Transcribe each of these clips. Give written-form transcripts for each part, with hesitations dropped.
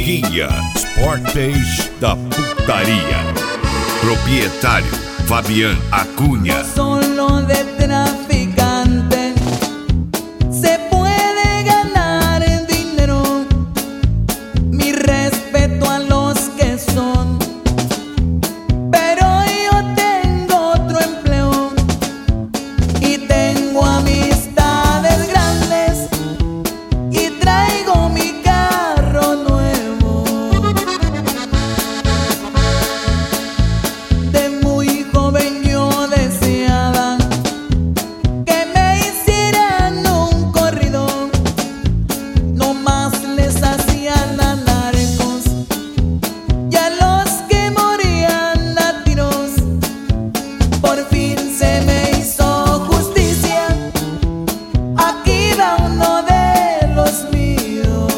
Guia Sportes da Putaria. Proprietário Fabián Acunha. Solo de traficante se puede ganar dinero. Mi respeto a los que son, pero yo tengo otro empleo y tengo amistades grandes y traigo mi carro nuevo. De muy joven yo deseaba que me hicieran un corrido, no más les hacían a narcos y a los que morían a tiros. Por fin se me hizo justicia, aquí va uno de los míos.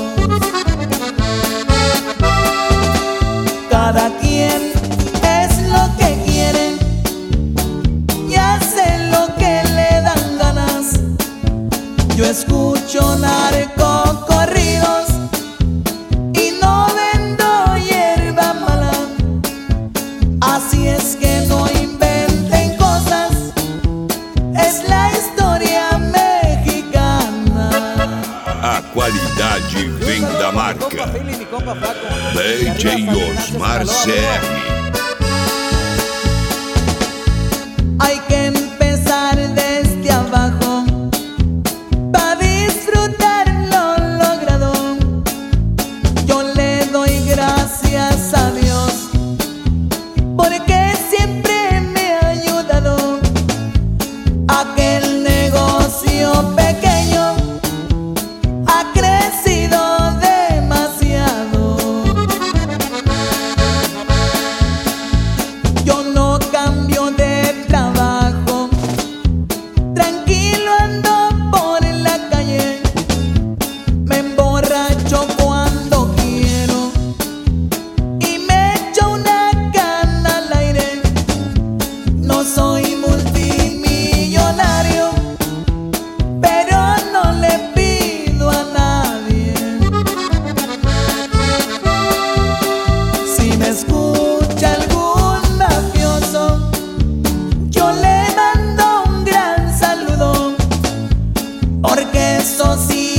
Cada quien es lo que quiere y hace lo que le dan ganas. Yo escucho narcocorridos y no vendo hierba mala. Así es que no inventen cosas, es la historia mexicana. A qualidade vem da marca DJ Osmar CR. Hay que empezar desde abajo para disfrutar lo logrado. Yo le doy gracias a Dios porque siempre me ha ayudado. Aquel negocio pequeño ha crecido demasiado. Yo no cambio de trabajo, tranquilo ando por la calle, me emborracho cuando quiero y me echo una cana al aire. No soy multimillonario, pero no le pido a nadie. Si me escucha algún mafioso, yo le mando un gran saludo, porque eso sí